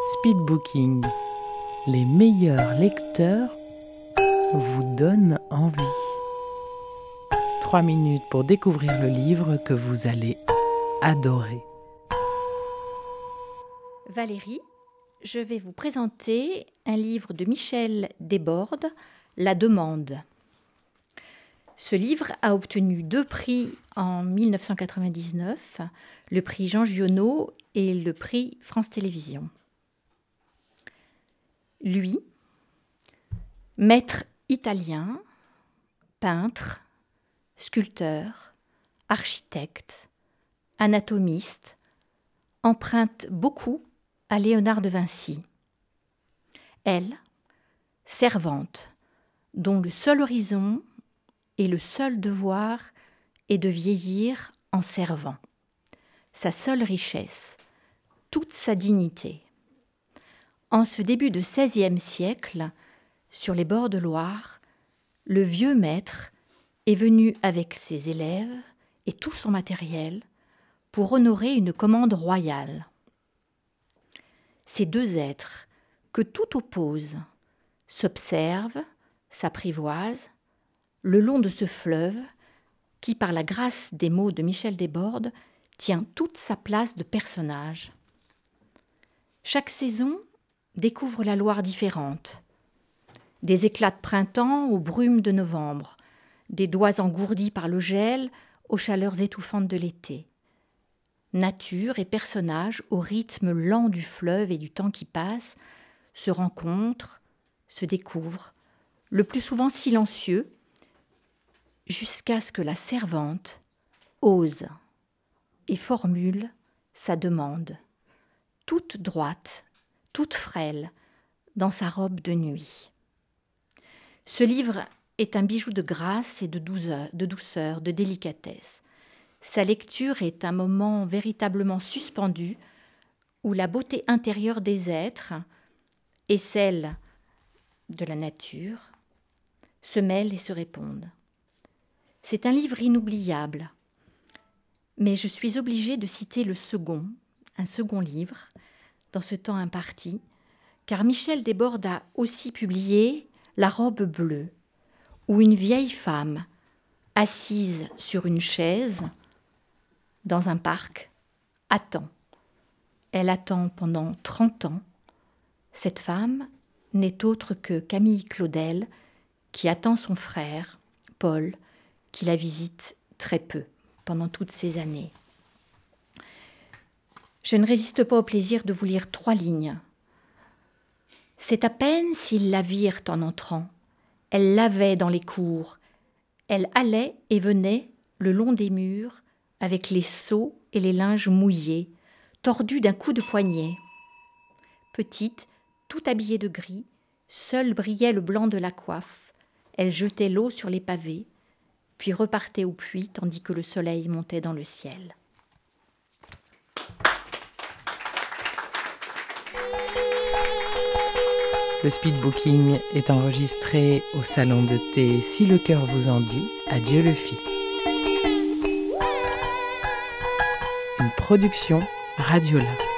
Speedbooking, les meilleurs lecteurs vous donnent envie. 3 minutes pour découvrir le livre que vous allez adorer. Valérie, je vais vous présenter un livre de Michel Desbordes, La Demande. Ce livre a obtenu 2 prix en 1999, le prix Jean Giono et le prix France Télévisions. Lui, maître italien, peintre, sculpteur, architecte, anatomiste, emprunte beaucoup à Léonard de Vinci. Elle, servante, dont le seul horizon et le seul devoir est de vieillir en servant. Sa seule richesse, toute sa dignité. En ce début de XVIe siècle, sur les bords de Loire, le vieux maître est venu avec ses élèves et tout son matériel pour honorer une commande royale. Ces deux êtres, que tout oppose, s'observent, s'apprivoisent, le long de ce fleuve qui, par la grâce des mots de Michel Desbordes, tient toute sa place de personnage. Chaque saison découvre la Loire différente. Des éclats de printemps aux brumes de novembre, des doigts engourdis par le gel aux chaleurs étouffantes de l'été. Nature et personnages au rythme lent du fleuve et du temps qui passe se rencontrent, se découvrent, le plus souvent silencieux, jusqu'à ce que la servante ose et formule sa demande, toute droite, toute frêle, dans sa robe de nuit. Ce livre est un bijou de grâce et de douceur, de délicatesse. Sa lecture est un moment véritablement suspendu où la beauté intérieure des êtres et celle de la nature se mêlent et se répondent. C'est un livre inoubliable, mais je suis obligée de citer un second livre, dans ce temps imparti, car Michel Desbordes a aussi publié La robe bleue, où une vieille femme, assise sur une chaise, dans un parc, attend. Elle attend pendant 30 ans. Cette femme n'est autre que Camille Claudel, qui attend son frère, Paul, qui la visite très peu pendant toutes ces années. Je ne résiste pas au plaisir de vous lire 3 lignes. C'est à peine s'ils la virent en entrant. Elle lavait dans les cours. Elle allait et venait le long des murs avec les seaux et les linges mouillés, tordus d'un coup de poignet. Petite, tout habillée de gris, seul brillait le blanc de la coiffe. Elle jetait l'eau sur les pavés, puis repartait au puits tandis que le soleil montait dans le ciel. Le speedbooking est enregistré au salon de thé Si le cœur vous en dit, à Dieu le fit. Une production Radiola.